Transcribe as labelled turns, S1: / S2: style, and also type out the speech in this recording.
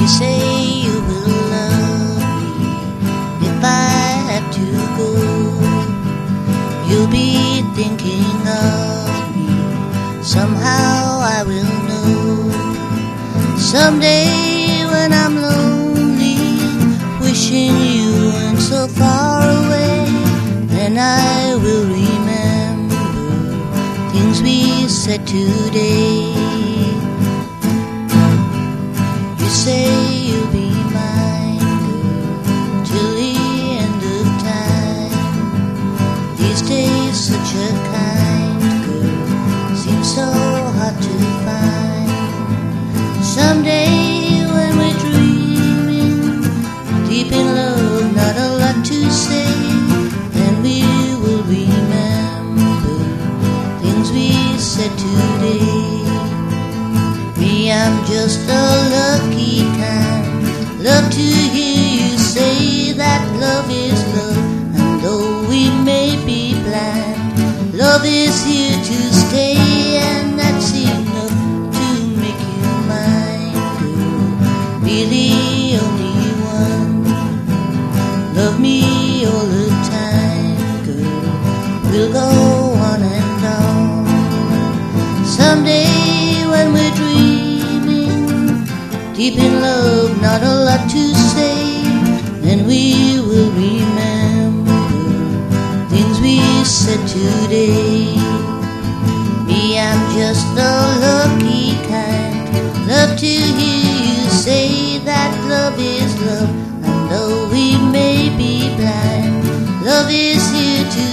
S1: You say you will love me if I have to go. You'll be thinking of me, somehow I will know. Someday when I'm lonely, wishing you weren't so far away, then I will remember things we said today. You say you'll be mine, girl, till the end of time. These days such a kind girl seems so hard to find. Someday when we're dreaming, deep in love, not a lot to say, then we will remember things we said today. Me, I'm just a lucky kind, love to hear you say that love is love. And though we may be blind, love is here to stay, and that's enough to make you mine, girl. Be the only one, love me all the time, girl. We'll go on and on. Someday when we're dreaming, deep in love, not a lot to say, then we will remember things we said today. Me, I'm just a lucky kind, love to hear you say that love is love. And though we may be blind, love is here to